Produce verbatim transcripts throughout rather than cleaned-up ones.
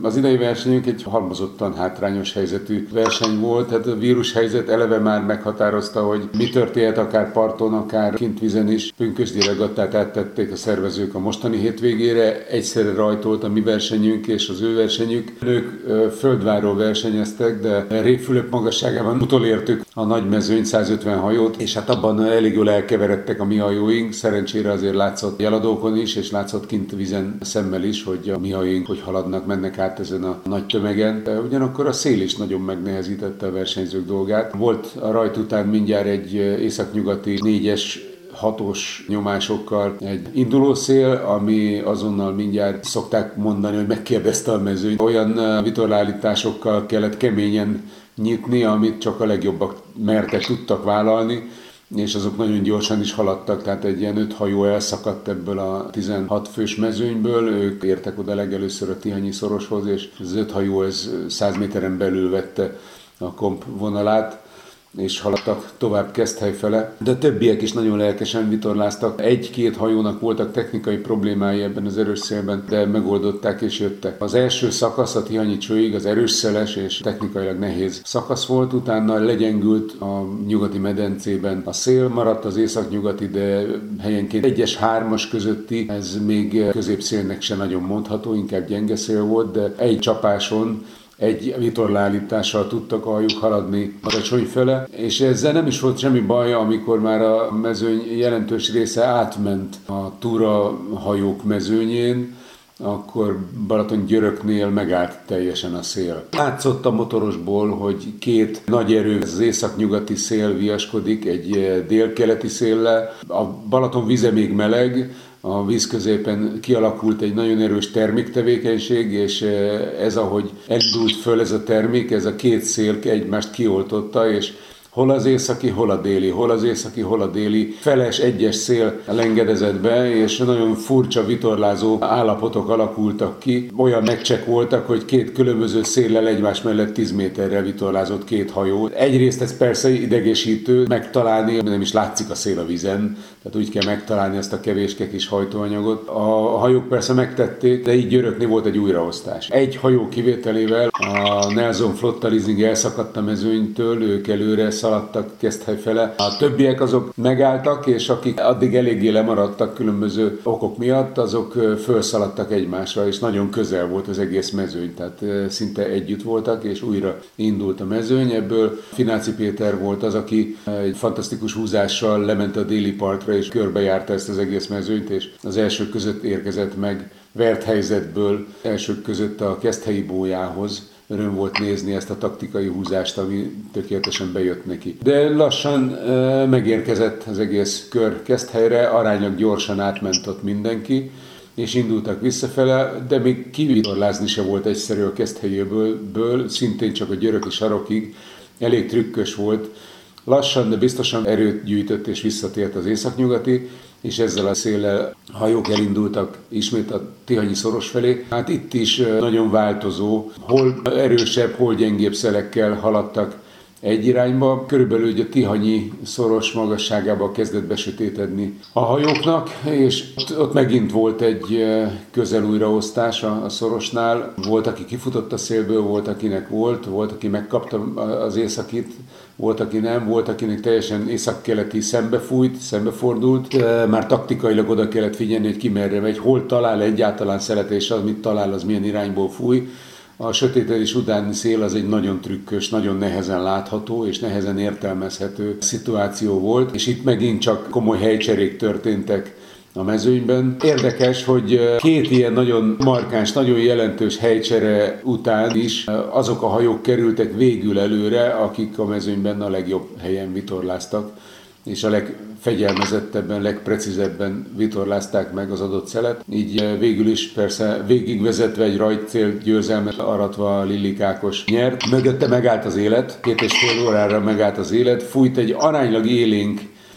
Az idei versenyünk egy halmozottan hátrányos helyzetű verseny volt, tehát a vírushelyzet eleve már meghatározta, hogy mi történhet akár parton, akár kint vízen is. Pünkösdi regattát áttették a szervezők a mostani hétvégére, egyszerre rajtolt a mi versenyünk és az ő versenyük. Ők földváról versenyeztek, de Révfülöp magasságában utolértük a nagy mezőny, százötven hajót, és hát abban elég jól elkeveredtek a mi hajóink. Szerencsére azért látszott jeladókon is, és látszott kint vízen szemmel is, hogy a mi hajóink hogy haladnak, mennek át ezen a nagy tömegen. De ugyanakkor a szél is nagyon megnehezítette a versenyzők dolgát. Volt a rajt után mindjárt egy északnyugati négyes hatos nyomásokkal egy indulószél, ami azonnal mindjárt szokták mondani, hogy megkérdezte a mezőny. Olyan vitorlállításokkal kellett keményen nyitni, amit csak a legjobbak mertek, tudtak vállalni, és azok nagyon gyorsan is haladtak, tehát egy ilyen öt hajó elszakadt ebből a tizenhat fős mezőnyből, ők értek oda legelőször a Tihanyi szoroshoz, és az öt hajó ez száz méteren belül vette a komp vonalát, és haladtak tovább Keszthely fele. De a többiek is nagyon lelkesen vitorláztak. Egy-két hajónak voltak technikai problémái ebben az erős szélben, de megoldották és jöttek. Az első szakasz a Tihanyi csőig az erős szeles és technikailag nehéz szakasz volt, utána legyengült a nyugati medencében a szél, maradt az északnyugati, de helyenként egyes hármas közötti, ez még középszélnek se nagyon mondható, inkább gyenge szél volt, de egy csapáson egy vitorlállítással tudtak a hajók haladni Badacsony fele, és ezzel nem is volt semmi baj, amikor már a mezőny jelentős része átment a túrahajók mezőnyén, akkor Balatongyöröknél megállt teljesen a szél. Látszott a motorosból, hogy két nagy erő, az északnyugati szél viaskodik egy délkeleti széllel, a Balaton vize még meleg, a víz középen kialakult egy nagyon erős terméktevékenység, és ez, ahogy elindult föl ez a termék, ez a két szél egymást kioltotta, és hol az északi, hol a déli, hol az északi, hol a déli feles egyes szél lengedezett be, és nagyon furcsa vitorlázó állapotok alakultak ki. Olyan megcsek voltak, hogy két különböző széllel egymás mellett tíz méterre vitorlázott két hajó. Egyrészt ez persze idegesítő megtalálni, nem is látszik a szél a vízen, tehát úgy kell megtalálni ezt a kevéske kis hajtóanyagot. A hajók persze megtették, de így Györöknél volt egy újraosztás. Egy hajó kivételével a Nelson Flotta Leasing elszakadt a mezőnytől, ők előre szaladtak Keszthely fele. A többiek azok megálltak, és akik addig eléggé lemaradtak különböző okok miatt, azok felszaladtak egymásra, és nagyon közel volt az egész mezőny, tehát szinte együtt voltak, és újra indult a mezőny. Ebből Fináci Péter volt az, aki egy fantasztikus húzással lement a déli partra, és körbejárta ezt az egész mezőnyt, és az elsők között érkezett meg vert helyzetből, elsők között a Keszthelyi bójához. Öröm volt nézni ezt a taktikai húzást, ami tökéletesen bejött neki. De lassan e, megérkezett az egész kör Keszthelyre, aránylag gyorsan átment ott mindenki, és indultak visszafele, de még kivitorlázni se volt egyszerű a Keszthelyéből, szintén csak a györöki sarokig, elég trükkös volt. Lassan, de biztosan erőt gyűjtött és visszatért az északnyugati, és ezzel a széllel hajók elindultak ismét a Tihanyi szoros felé. Hát itt is nagyon változó, hol erősebb, hol gyengébb szelekkel haladtak egy irányba. Körülbelül ugye a Tihanyi szoros magasságába kezdett besötétedni a hajóknak, és ott, ott megint volt egy közel újraosztás a, a szorosnál. Volt, aki kifutott a szélből, volt, akinek volt, volt, aki megkapta az északit, volt, aki nem, volt, akinek teljesen északkeleti szembefújt, szembefordult. Már taktikailag oda kellett figyelni, hogy ki merre megy, hol talál egyáltalán szelet, és az, mit talál, az milyen irányból fúj. A sötétedés utáni szél az egy nagyon trükkös, nagyon nehezen látható és nehezen értelmezhető szituáció volt, és itt megint csak komoly helycserék történtek a mezőnyben. Érdekes, hogy két ilyen nagyon markáns, nagyon jelentős helycsere után is azok a hajók kerültek végül előre, akik a mezőnyben a legjobb helyen vitorláztak, és a legfegyelmezettebben, legprecízebben vitorlázták meg az adott szelet. Így végül is persze végigvezetve egy rajtcél győzelmet aratva a Lillik Ákos nyert. Mögötte megállt az élet, két és fél órára megállt az élet, fújt egy aránylag élénk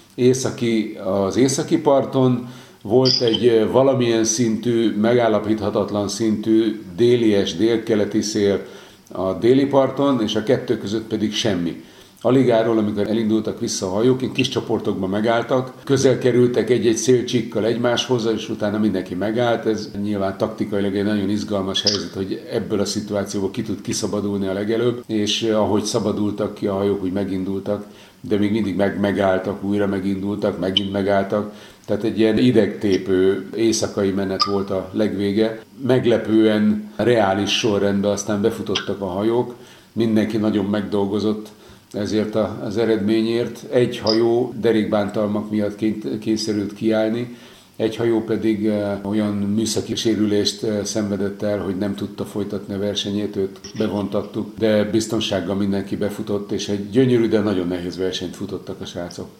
északi, az északi parton, volt egy valamilyen szintű, megállapíthatatlan szintű délies, délkeleti szél a déli parton, és a kettő között pedig semmi. Aligáról, amikor elindultak vissza a hajók, kis csoportokban megálltak, közel kerültek egy-egy szélcsikkal egymáshoz, és utána mindenki megállt. Ez nyilván taktikailag egy nagyon izgalmas helyzet, hogy ebből a szituációból ki tud kiszabadulni a legelőbb, és ahogy szabadultak ki a hajók, úgy megindultak, de még mindig meg, megálltak, újra megindultak, megint megálltak. Tehát egy ilyen idegtépő éjszakai menet volt a legvége. Meglepően reális sorrendben aztán befutottak a hajók, mindenki nagyon megdolgozott ezért az eredményért. Egy hajó derékbántalmak miatt kényszerült kiállni, egy hajó pedig olyan műszaki sérülést szenvedett el, hogy nem tudta folytatni a versenyét, őt bevontattuk, de biztonsággal mindenki befutott, és egy gyönyörű, de nagyon nehéz versenyt futottak a srácok.